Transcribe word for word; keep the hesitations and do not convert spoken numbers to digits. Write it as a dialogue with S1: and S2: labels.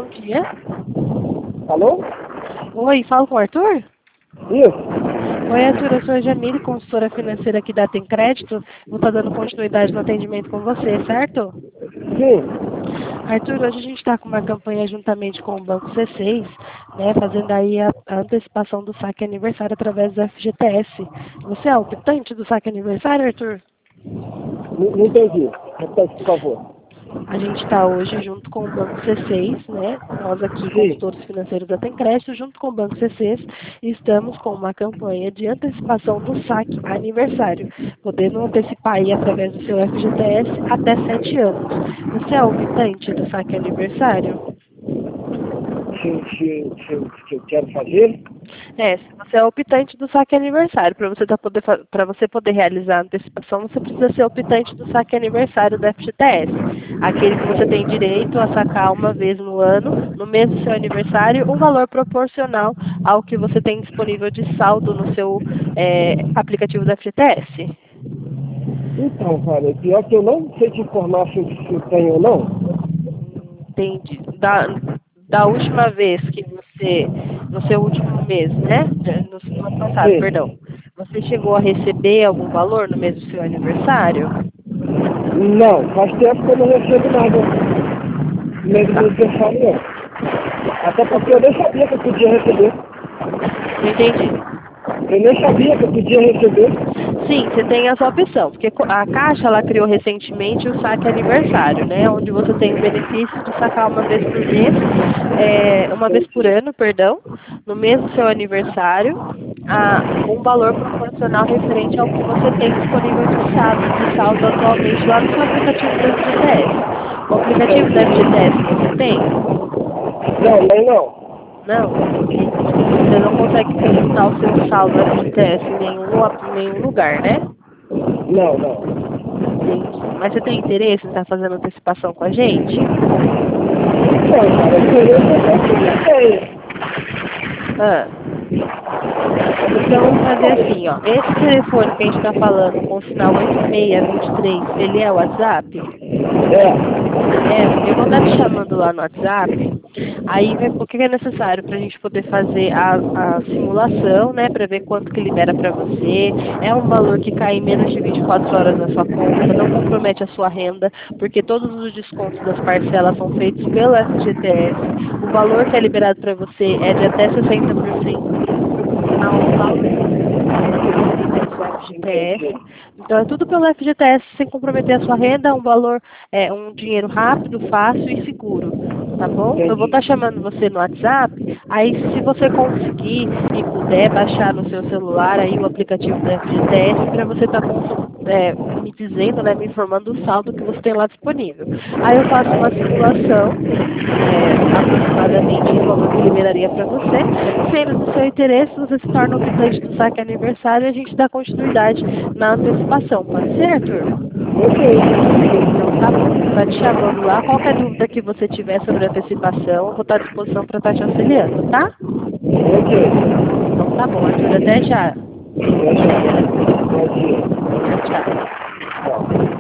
S1: bom dia.
S2: Alô?
S1: Oi, falo com o Arthur?
S2: Isso.
S1: Oi, Arthur, eu sou a Jamile, consultora financeira aqui da Tem Crédito. Vou estar dando continuidade no atendimento com você, certo?
S2: Sim.
S1: Arthur, hoje a gente está com uma campanha juntamente com o Banco C seis, né, fazendo aí a, a antecipação do saque aniversário através do F G T S. Você é o optante do saque aniversário, Arthur?
S2: Não, não entendi. Repete, por favor.
S1: A gente está hoje junto com o Banco C seis, né? Nós aqui,
S2: Sim.
S1: consultores financeiros da Tem Crédito, junto com o Banco C seis, estamos com uma campanha de antecipação do saque aniversário, podendo antecipar aí através do seu F G T S até sete anos. Você é o optante do saque aniversário?
S2: Se, se, se, se eu quero fazer?
S1: É, se você é optante do saque aniversário, para você, tá poder, para você poder realizar a antecipação, você precisa ser optante do saque aniversário do F G T S. Aquele que você tem direito a sacar uma vez no ano, no mês do seu aniversário, um valor proporcional ao que você tem disponível de saldo no seu é, aplicativo do F G T S.
S2: Então, cara, pior que eu não sei te informar se, se eu tenho ou não.
S1: Entendi. Da, da última vez que você, no seu último mês, né? No, no ano passado, perdão.
S2: Sim.
S1: Você chegou a receber algum valor no mês do seu aniversário?
S2: Não, faz tempo que eu não recebo nada. Mesmo do aniversário, não. Até porque eu nem sabia que eu podia receber.
S1: Não entendi.
S2: Eu nem sabia que eu podia receber.
S1: Sim, você tem essa opção, porque a Caixa ela criou recentemente o saque aniversário, né? Onde você tem o benefício de sacar uma vez por mês, é, uma vez por
S2: Entendi.
S1: ano, perdão, no mês do seu aniversário, a, um valor proporcional referente ao que você tem disponível de saldo, de saldo atualmente lá no seu aplicativo do F G T S. O aplicativo do F G T S você tem?
S2: Não, nem não.
S1: Não? Você não consegue consultar o seu saldo F G T S em nenhum, em nenhum lugar, né?
S2: Não, não.
S1: Entendi. Mas você tem interesse em estar fazendo antecipação com a gente?
S2: Então, cara, eu não tenho.
S1: Ah. Então vamos fazer assim, ó. Esse telefone que a gente está falando com o final oito seis dois três, ele é o WhatsApp?
S2: É.
S1: É, eu vou estar te chamando lá no WhatsApp. Aí vai, o que é necessário para a gente poder fazer a, a simulação, né? Para ver quanto que libera para você. É um valor que cai em menos de vinte e quatro horas na sua conta, não compromete a sua renda, porque todos os descontos das parcelas são feitos pelo F G T S. O valor que é liberado para você é de até sessenta por cento proporcional ao saldo que você tem no seu F G T S.
S2: Entendi.
S1: Então é tudo pelo F G T S sem comprometer a sua renda, um valor, é, um dinheiro rápido, fácil e seguro. Tá bom? Eu vou estar
S2: Entendi.
S1: chamando você no WhatsApp, aí se você conseguir e puder baixar no seu celular aí o aplicativo do F G T S para você estar é, me dizendo, né, me informando o saldo que você tem lá disponível. Aí eu faço uma simulação, é, aproximadamente o valor que liberaria para você. Sendo do seu interesse, você se torna optante do saque aniversário e a gente dá continuidade na antecipação. Pode ser, Arthur?
S2: Ok.
S1: Então tá bom, vou estar te chamando lá. Qualquer dúvida que você tiver sobre a antecipação, eu vou estar à disposição para estar te auxiliando, tá?
S2: Ok.
S1: Então tá bom, Arthur. Até já.
S2: Tchau, tchau. Bom dia.
S1: Tchau, tchau.
S2: Tchau.